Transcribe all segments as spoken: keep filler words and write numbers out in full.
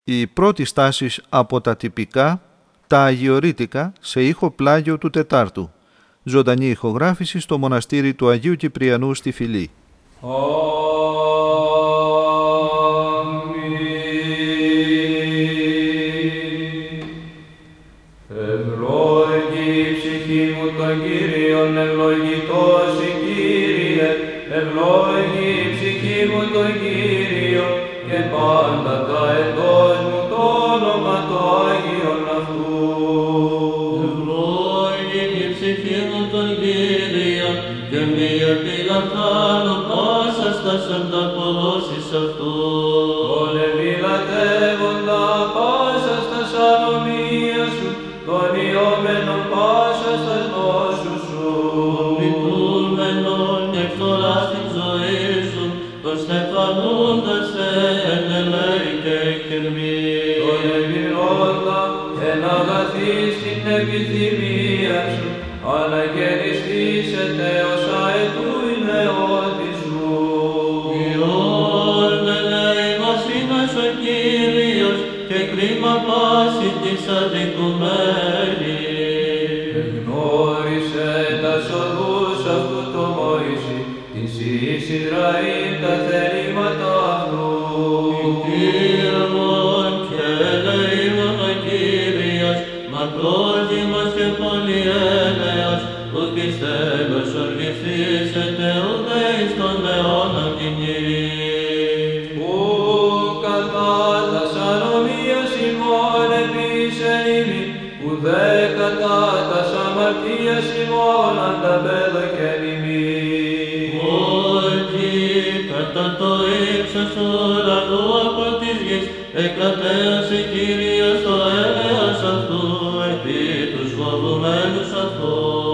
Η πρώτη στάση από τα τυπικά, τα αγιορείτικα σε ήχο πλάγιο του Τετάρτου. Ζωντανή ηχογράφηση στο μοναστήρι του Αγίου Κυπριανού στη Φυλή. Ευλόγη η ψυχή μου τον Κύριον, ευλογητός η Κύριε, ευλόγη η ψυχή μου τον Κύριον, και πάντα τα εντός μου το όνομα το Άγιον αυτού. Ευλόγη η ψυχή μου τον Κύριον, και μη επιλαθάνω πάσας τας ανταποδόσεις αυτού. Τον ευηλατεύοντα πάσας τας ανομίας σου, τον ιόμενον πάσας τας νόσους σου. Λειτούμενον και φθοράς την ζωή σου, τον στεφανούντας σε ενελέη και κερμή. Τον εμπειρώντα εν αγαθείς την επιθυμία σου, αλλά γεριστήσετε ως αετού η νεότη σου. Υιόν ελέημας είναι ο Κύριος, και κρίμα πάση της αδικουμένης. Εγνώρισε τας οδούς αυτού το Μωυσή, της εις Ισραήλ τα θελήματα αυτού. Κύριον και ελεήμων ο Κύριος, μακρόζημος και πολυέλεος, ουκ εις τέλος οργηθήσετε ούτε εις τον αιώνα κοινή. Ου κατά τας ανομίας ημών επίσεν ημί, ουδέ κατά τας αμαρτίας ημών ανταπέδωκεν ημί. Ότι κατά το ύψος του ουρανού από της γης εκατέωσε Κύριος το έλεος αυτού επί τους φοβουμένους αυτού.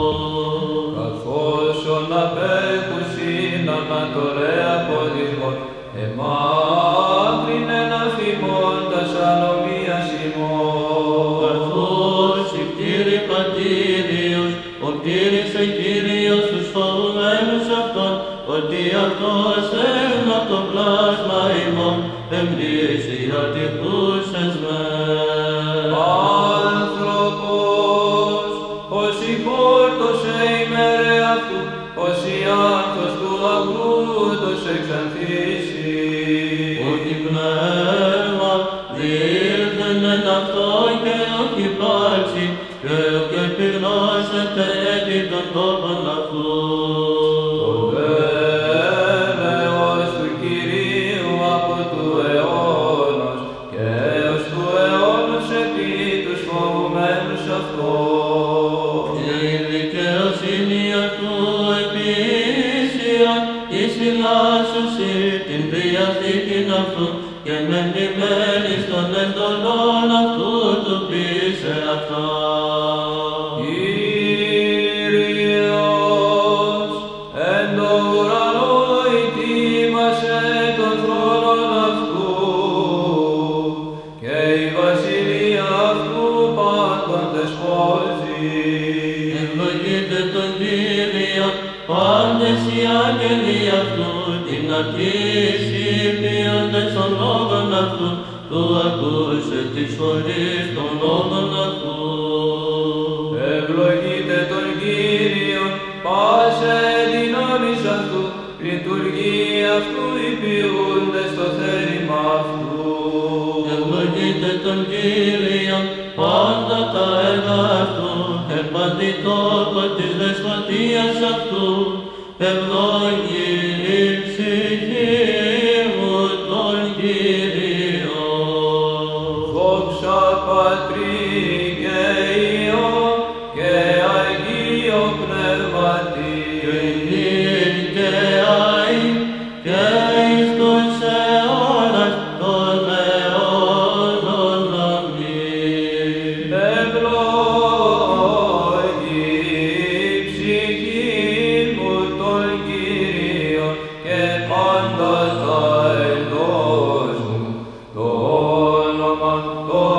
Καθώσον απέχουσιν ανατολέα ποδισμών, εμάκρυνεν αφημών τας ανομίας ημών. Καθώς η Κύριε Πατήριος, ο Κύριος ο Κύριος τους φοβουμένους αυτών, ότι αυτός έρνα το πλάσμα ημών, εμπνήσει ατυχούσες με. Άνθρωπος, ως η χόρτωσε ημέρε αυτού, ως η άνθος του αγρούτος εξανθήσει. Ότι πνεύμα δίρθενεν αυτόν και όχι υπάρξει, και όχι επιγνώσετε έτη των τόπων αυτού. Το έλεος του Κυρίου από του αιώνος και έως του αιώνος επί τους φοβουμένους αυτών. Και η δικαιοσύνη αυτού επίσιον εις φυλάσσουσι την διαθήκην αυτού, και με μνημένης των εντολών αυτού του πείσε αυτά. Κύριος, εν το ουρανό ετοίμασε τον θρόνον αυτού, και η βασιλεία αυτού πάντων δεσπόζει. Ευλογείτε τον Κύριον, πάντες οι άγγελοι αυτού, την αρχίσει ποιόντες των λόγων αυτού, του ακούσε τις φωνής των λόγων αυτού. Ευλογείτε τον Κύριον, πάσε δυνάμεις αυτού, λειτουργεί αυτού οι ποιούντες το θέλημα αυτού. Ευλογείτε τον Κύριον, πάντα τα έργα αυτού, εν παντή τόπο της δεσποτείας αυτού, ευλόγη η ψυχή μου τον Κύριο. Δόξα Πατρί και Υιό και Αγίο Πνεύματι, Και νυν και αεί και εις τους αιώνας των αιώνων. Αμήν. ευλόγη η ψυχή μου τον Κύριον, και πάντα τα εντός μου το όνομα το